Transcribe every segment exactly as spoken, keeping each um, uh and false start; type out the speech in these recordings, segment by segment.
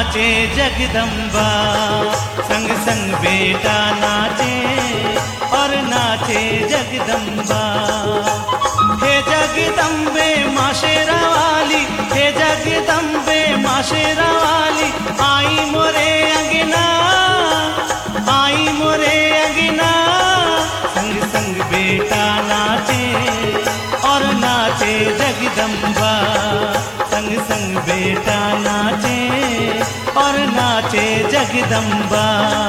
नाचे जगदम्बा, संग संग बेटा नाचे और नाचे जगदम्बा। हे जगदम्बे माँ शेरा वाली, हे जगदम्बे माँ शेरा वाली, आई मोरे अंगना, आई मोरे अंगना। संग संग बेटा नाचे और नाचे जगदम्बा, संग संग बेटा नाचे और नाचे जगदम्बा।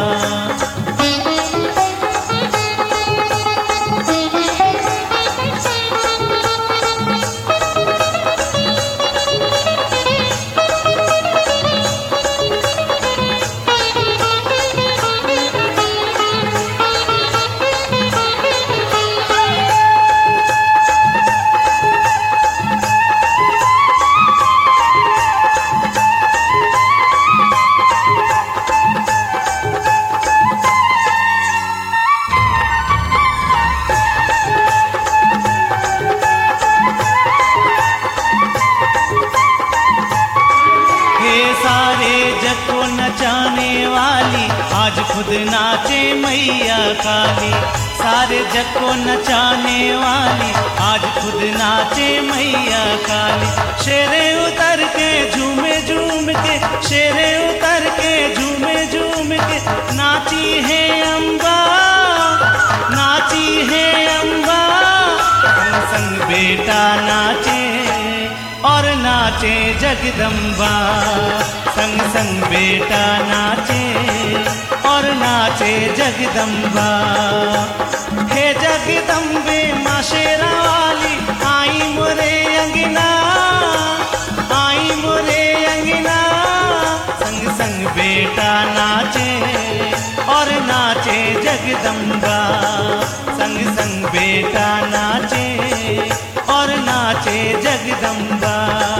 नचाने वाली आज खुद नाचे मैया काली, सारे जग को नचाने वाली आज खुद नाचे मैया काली। शेरे उतर के झूमे झूम के, शेरे उतर के झूमे झूम के, नाची है अम्बा, नाची है अम्बा। संग संग बेटा नाचे और नाचे जगदम्बा, संग संग बेटा नाचे और नाचे जगदम्बा। हे जगदम्बे माँ शेरा वाली, आई मोरे अंगना, आई मोरे अंगना। संग संग बेटा नाचे और नाचे जगदम्बा, संग संग बेटा नाचे और नाचे जगदम्बा।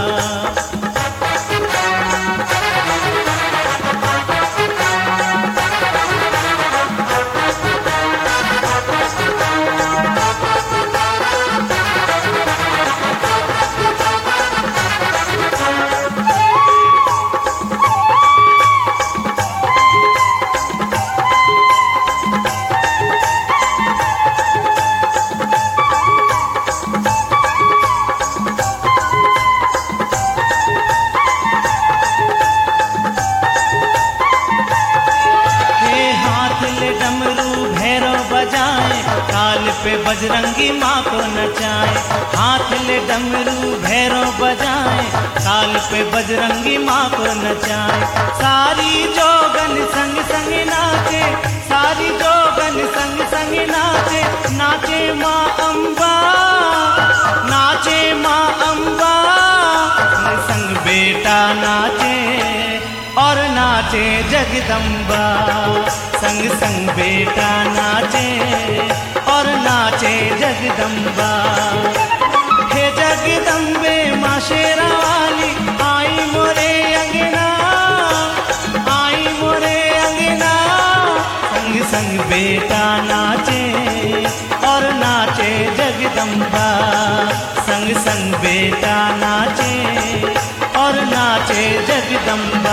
ताल पे बजरंगी माँ को नचाए, हाथ ले डमरू भैरव बजाए, ताल पे बजरंगी माँ को नचाए। सारी जोगन संग संग नाचे, सारी जोगन संग संग नाचे, नाचे माँ अम्बा, नाचे माँ अम्बा। संग संग बेटा नाचे और नाचे जगदम्बा, संग संग बेटा नाचे और नाचे जगदम्बा। हे जगदम्बे माँ शेरा वाली, आई मोरे अंगना, आई मोरे अंगना। संग संग बेटा नाचे और नाचे जगदम्बा, संग संग बेटा नाचे और नाचे जगदम्बा।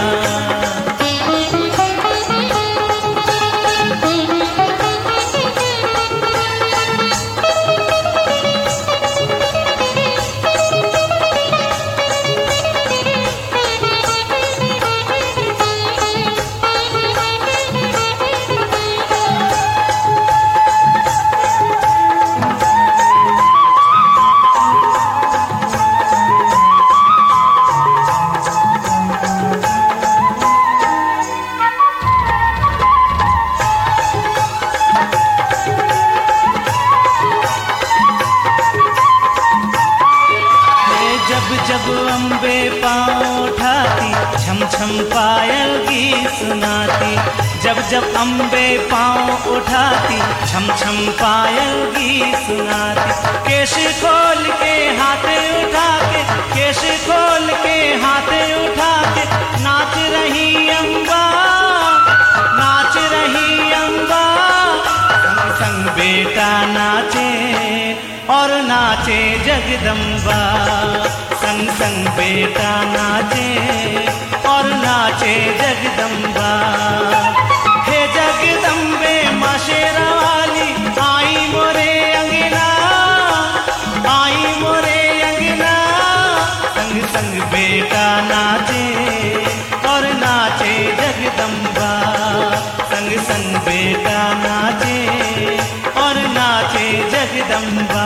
जब अम्बे पाँव उठाती, छम छम पायल गीत सुनाती। जब जब अम्बे पाँव उठाती, छम छम पायल गीत सुनाती। केश खोल के हाथ उठा के, केश खोल के हाथ उठा के, नाच रही अम्बा, नाच रही अम्बा। संग संग बेटा नाचे और नाचे जगदम्बा, संग संग बेटा नाचे और नाचे जगदम्बा। हे जगदम्बे माँ शेरा वाली आई मोरे अंगना, आई मोरे अंगना। संग संग बेटा नाचे और नाचे जगदम्बा, संग संग बेटा नाचे और नाचे जगदम्बा।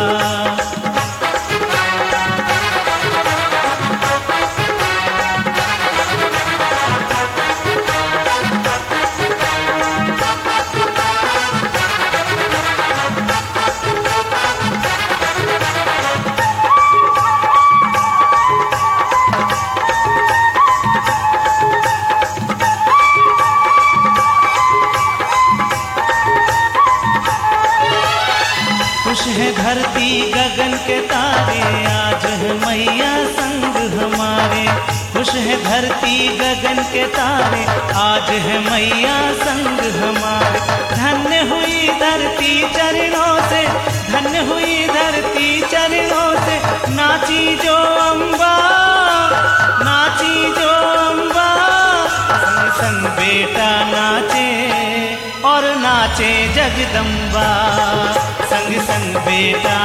खुश है धरती गगन के तारे, आज है मैया संग हमारे। खुश है धरती गगन के तारे, आज है मैया संग हमारे। धन्य हुई धरती चरणों से, धन्य हुई धरती चरणों से। नाची जो अम्बा, नाची जो अम्बा। संग संग बेटा नाचे और नाचे जगदम्बा, संग संग बेटा